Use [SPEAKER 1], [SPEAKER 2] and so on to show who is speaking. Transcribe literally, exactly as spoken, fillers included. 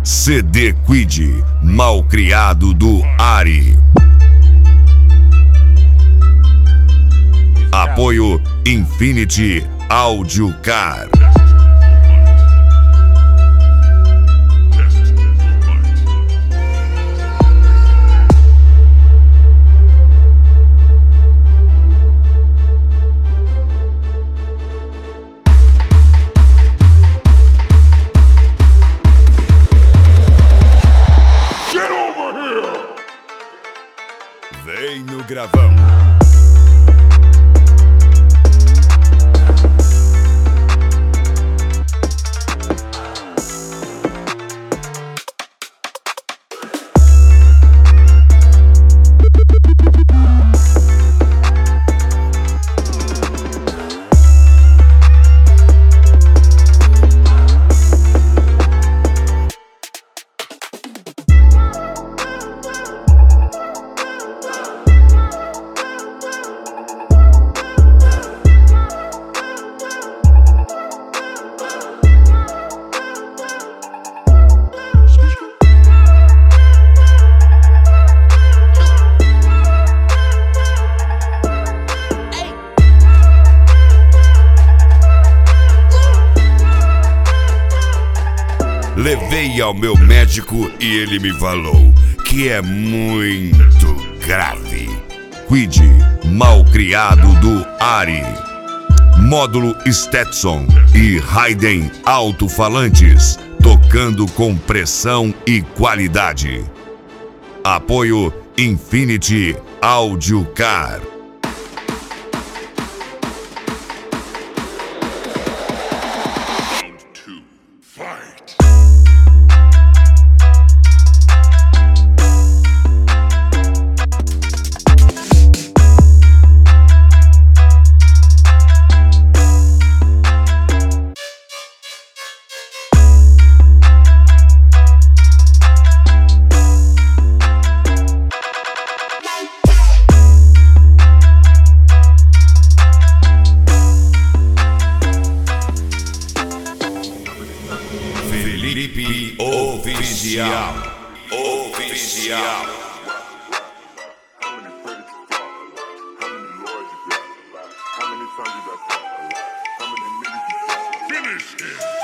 [SPEAKER 1] C D Quid, Malcriado do Ari. Apoio Infinity Audio Car. Vem no gravão. Levei ao meu médico e ele me falou que é muito grave. Quid, Malcriado do Ari. Módulo Stetson e Hayden alto-falantes, tocando com pressão e qualidade. Apoio Infinity Audio Car. Felipe Oficial. Oficial.
[SPEAKER 2] Finish him.